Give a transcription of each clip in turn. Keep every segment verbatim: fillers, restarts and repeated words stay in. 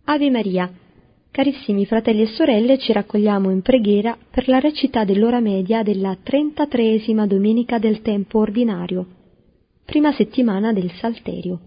Ave Maria. Carissimi fratelli e sorelle, ci raccogliamo in preghiera per la recita dell'ora media della trentatreesima domenica del tempo ordinario, prima settimana del Salterio.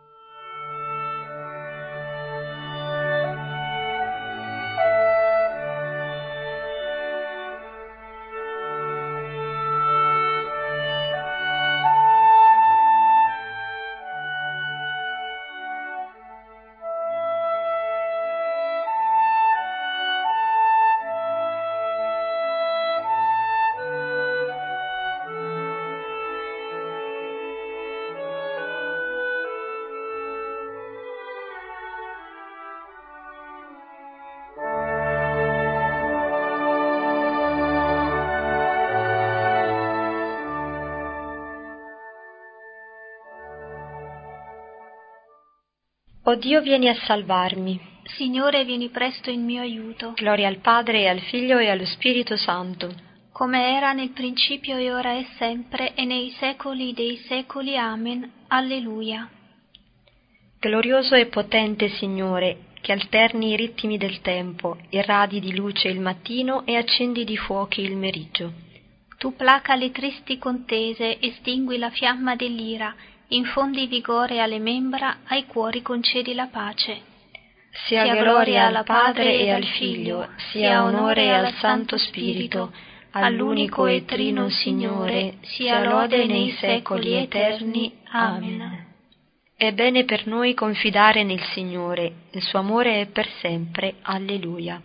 O Dio, vieni a salvarmi. Signore, vieni presto in mio aiuto. Gloria al Padre, e al Figlio, e allo Spirito Santo. Come era nel principio, e ora e sempre, e nei secoli dei secoli. Amen. Alleluia. Glorioso e potente Signore, che alterni i ritmi del tempo, irradi di luce il mattino e accendi di fuochi il meriggio. Tu placa le tristi contese, estingui la fiamma dell'ira, infondi vigore alle membra, ai cuori concedi la pace. Sia, sia gloria al Padre e al Figlio, sia onore al Santo Spirito, all'unico e trino Signore, sia lode nei secoli eterni. Amen. È bene per noi confidare nel Signore, il suo amore è per sempre. Alleluia.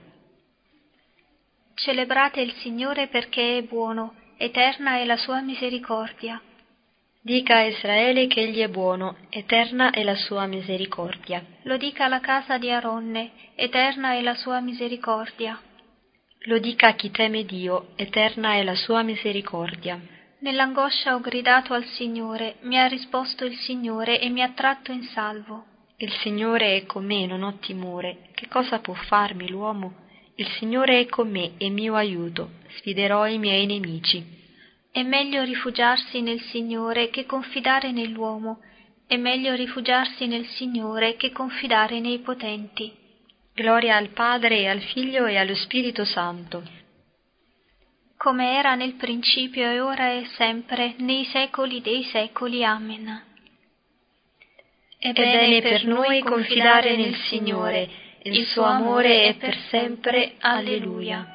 Celebrate il Signore perché è buono, eterna è la sua misericordia. Dica a Israele che egli è buono, eterna è la sua misericordia. Lo dica la casa di Aronne, eterna è la sua misericordia. Lo dica a chi teme Dio, eterna è la sua misericordia. Nell'angoscia ho gridato al Signore, mi ha risposto il Signore e mi ha tratto in salvo. Il Signore è con me, non ho timore. Che cosa può farmi l'uomo? Il Signore è con me, è mio aiuto. Sfiderò i miei nemici. È meglio rifugiarsi nel Signore che confidare nell'uomo. È meglio rifugiarsi nel Signore che confidare nei potenti. Gloria al Padre, e al Figlio, e allo Spirito Santo. Come era nel principio, e ora e sempre, nei secoli dei secoli. Amen. È bene per noi confidare nel Signore, il suo amore è per sempre. Alleluia.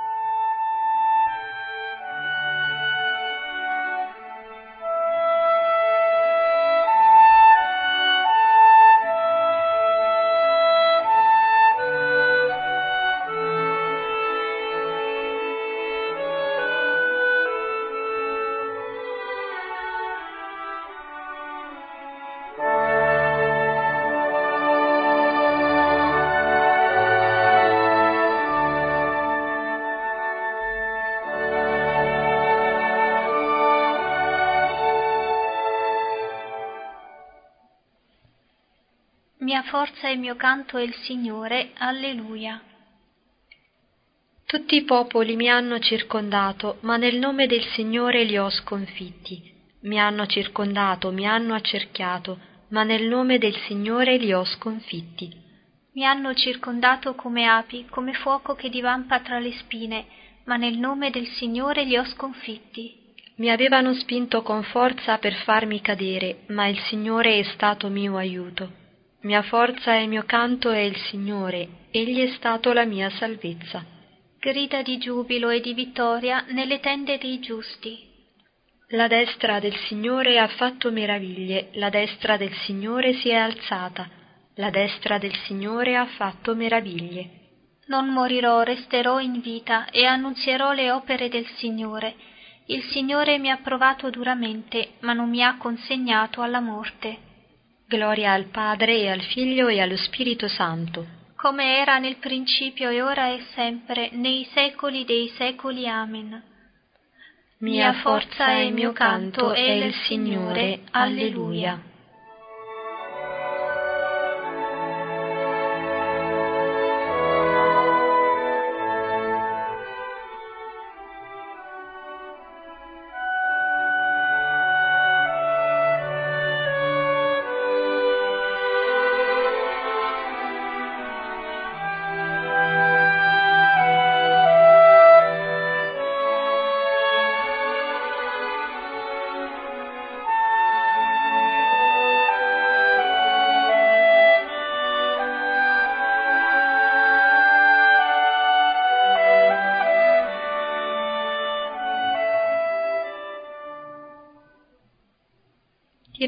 Mia forza e mio canto è il Signore. Alleluia. Tutti i popoli mi hanno circondato, ma nel nome del Signore li ho sconfitti. Mi hanno circondato, mi hanno accerchiato, ma nel nome del Signore li ho sconfitti. Mi hanno circondato come api, come fuoco che divampa tra le spine, ma nel nome del Signore li ho sconfitti. Mi avevano spinto con forza per farmi cadere, ma il Signore è stato mio aiuto. Mia forza e mio canto è il Signore, egli è stato la mia salvezza. Grida di giubilo e di vittoria nelle tende dei giusti. La destra del Signore ha fatto meraviglie, la destra del Signore si è alzata, la destra del Signore ha fatto meraviglie. Non morirò, resterò in vita e annunzierò le opere del Signore. Il Signore mi ha provato duramente, ma non mi ha consegnato alla morte. Gloria al Padre, e al Figlio, e allo Spirito Santo. Come era nel principio, e ora e sempre, nei secoli dei secoli. Amen. Mia forza e mio canto è il Signore. Alleluia.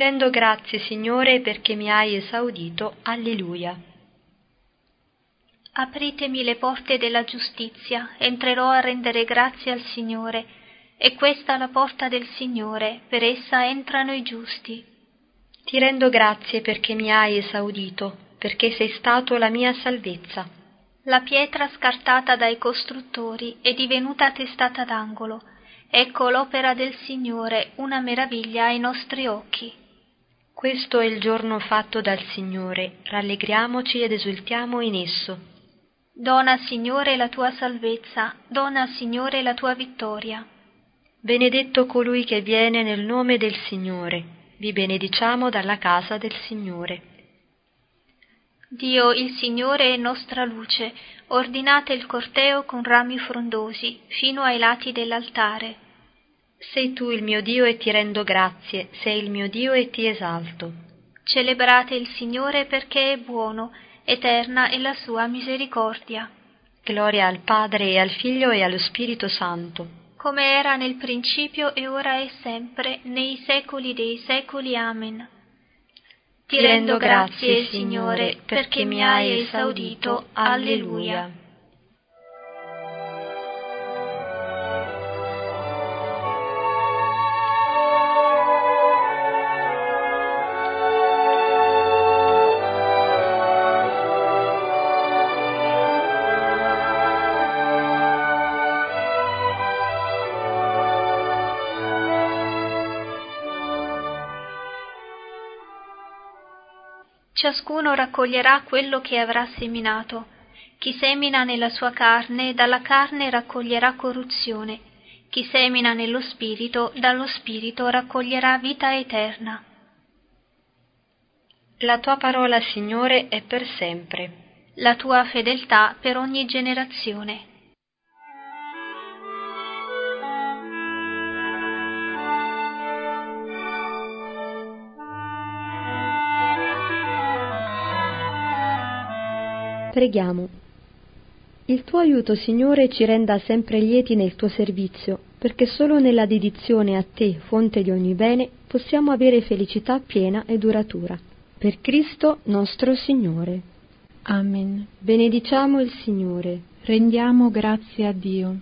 rendo grazie, Signore, perché mi hai esaudito. Alleluia. Apritemi le porte della giustizia, entrerò a rendere grazie al Signore. È questa la porta del Signore, per essa entrano i giusti. Ti rendo grazie perché mi hai esaudito, perché sei stato la mia salvezza. La pietra scartata dai costruttori è divenuta testata d'angolo. Ecco l'opera del Signore, una meraviglia ai nostri occhi. Questo è il giorno fatto dal Signore, rallegriamoci ed esultiamo in esso. Dona, Signore, la tua salvezza, dona, Signore, la tua vittoria. Benedetto colui che viene nel nome del Signore, vi benediciamo dalla casa del Signore. Dio, il Signore è nostra luce, ordinate il corteo con rami frondosi, fino ai lati dell'altare. Sei tu il mio Dio e ti rendo grazie, sei il mio Dio e ti esalto. Celebrate il Signore perché è buono, eterna è la sua misericordia. Gloria al Padre e al Figlio e allo Spirito Santo. Come era nel principio e ora è sempre, nei secoli dei secoli. Amen. Ti rendo grazie, Signore, perché mi hai esaudito. Alleluia. Ciascuno raccoglierà quello che avrà seminato. Chi semina nella sua carne, dalla carne raccoglierà corruzione. Chi semina nello Spirito, dallo Spirito raccoglierà vita eterna. La tua parola, Signore, è per sempre. La tua fedeltà per ogni generazione. Preghiamo. Il tuo aiuto, Signore, ci renda sempre lieti nel tuo servizio, perché solo nella dedizione a te, fonte di ogni bene, possiamo avere felicità piena e duratura. Per Cristo nostro Signore. Amen. Benediciamo il Signore. Rendiamo grazie a Dio.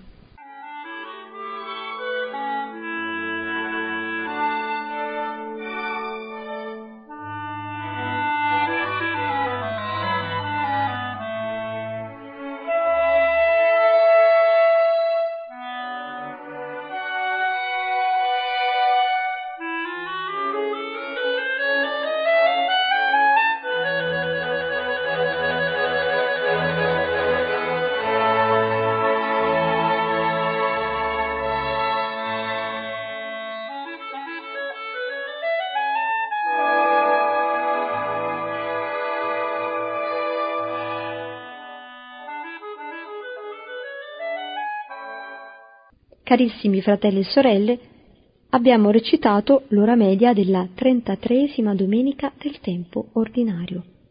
Carissimi fratelli e sorelle, abbiamo recitato l'ora media della trentatreesima domenica del tempo ordinario.